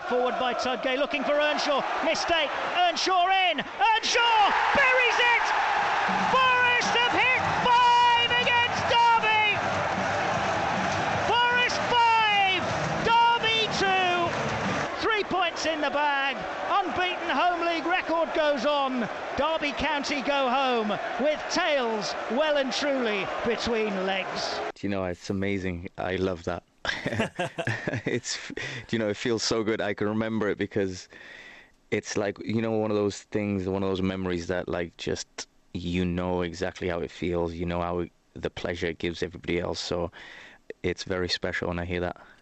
Forward by Tudgay, looking for Earnshaw. Mistake. Earnshaw in. Earnshaw buries it. Forest have hit 5 against Derby. Forest 5, Derby 2. 3 points in the bag. Unbeaten home league record goes on. Derby County go home with tails well and truly between legs. It's amazing. I love that. It's, it feels so good. I can remember it because it's like, one of those things, one of those memories that just, exactly how it feels, how the pleasure it gives everybody else. So it's very special when I hear that.